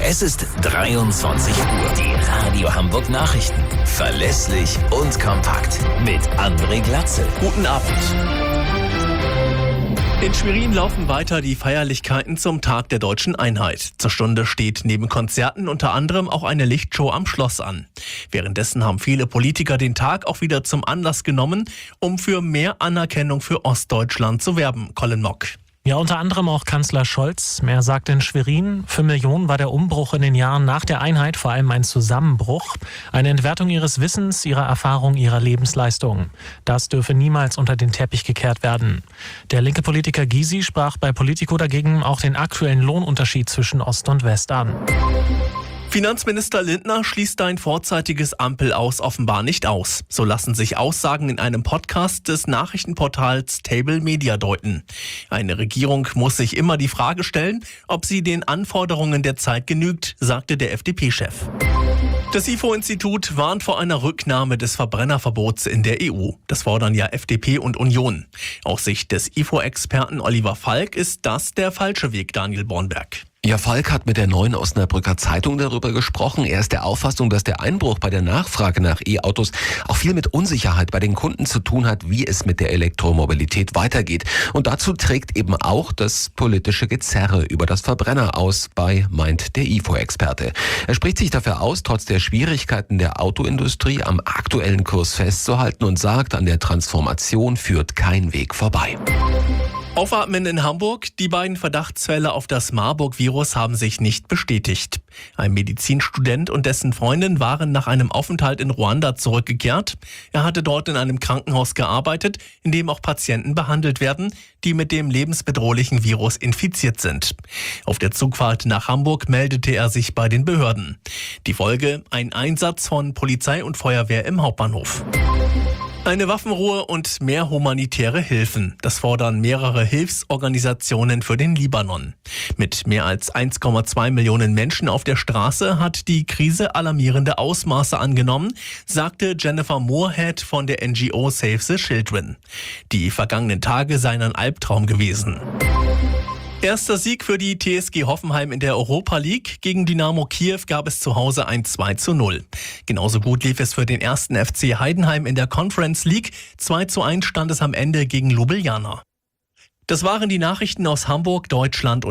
Es ist 23 Uhr. Die Radio Hamburg Nachrichten. Verlässlich und kompakt. Mit André Glatzel. Guten Abend. In Schwerin laufen weiter die Feierlichkeiten zum Tag der Deutschen Einheit. Zur Stunde steht neben Konzerten unter anderem auch eine Lichtshow am Schloss an. Währenddessen haben viele Politiker den Tag auch wieder zum Anlass genommen, um für mehr Anerkennung für Ostdeutschland zu werben. Colin Mock. Ja, unter anderem auch Kanzler Scholz. Er sagt in Schwerin, für Millionen war der Umbruch in den Jahren nach der Einheit vor allem ein Zusammenbruch, eine Entwertung ihres Wissens, ihrer Erfahrung, ihrer Lebensleistung. Das dürfe niemals unter den Teppich gekehrt werden. Der linke Politiker Gysi sprach bei Politico dagegen auch den aktuellen Lohnunterschied zwischen Ost und West an. Finanzminister Lindner schließt ein vorzeitiges Ampel-Aus offenbar nicht aus. So lassen sich Aussagen in einem Podcast des Nachrichtenportals Table Media deuten. Eine Regierung muss sich immer die Frage stellen, ob sie den Anforderungen der Zeit genügt, sagte der FDP-Chef. Das IFO-Institut warnt vor einer Rücknahme des Verbrennerverbots in der EU. Das fordern ja FDP und Union. Aus Sicht des IFO-Experten Oliver Falk ist das der falsche Weg, Daniel Bornberg. Ja, Falk hat mit der Neuen Osnabrücker Zeitung darüber gesprochen. Er ist der Auffassung, dass der Einbruch bei der Nachfrage nach E-Autos auch viel mit Unsicherheit bei den Kunden zu tun hat, wie es mit der Elektromobilität weitergeht. Und dazu trägt eben auch das politische Gezerre über das Verbrenner-Aus bei, meint der IFO-Experte. Er spricht sich dafür aus, trotz der Schwierigkeiten der Autoindustrie am aktuellen Kurs festzuhalten und sagt, an der Transformation führt kein Weg vorbei. Aufatmen in Hamburg. Die beiden Verdachtsfälle auf das Marburg-Virus haben sich nicht bestätigt. Ein Medizinstudent und dessen Freundin waren nach einem Aufenthalt in Ruanda zurückgekehrt. Er hatte dort in einem Krankenhaus gearbeitet, in dem auch Patienten behandelt werden, die mit dem lebensbedrohlichen Virus infiziert sind. Auf der Zugfahrt nach Hamburg meldete er sich bei den Behörden. Die Folge: ein Einsatz von Polizei und Feuerwehr im Hauptbahnhof. Eine Waffenruhe und mehr humanitäre Hilfen. Das fordern mehrere Hilfsorganisationen für den Libanon. Mit mehr als 1,2 Millionen Menschen auf der Straße hat die Krise alarmierende Ausmaße angenommen, sagte Jennifer Moorhead von der NGO Save the Children. Die vergangenen Tage seien ein Albtraum gewesen. Erster Sieg für die TSG Hoffenheim in der Europa League. Gegen Dynamo Kiew gab es zu Hause ein 2:0. Genauso gut lief es für den ersten FC Heidenheim in der Conference League. 2:1 stand es am Ende gegen Ljubljana. Das waren die Nachrichten aus Hamburg, Deutschland und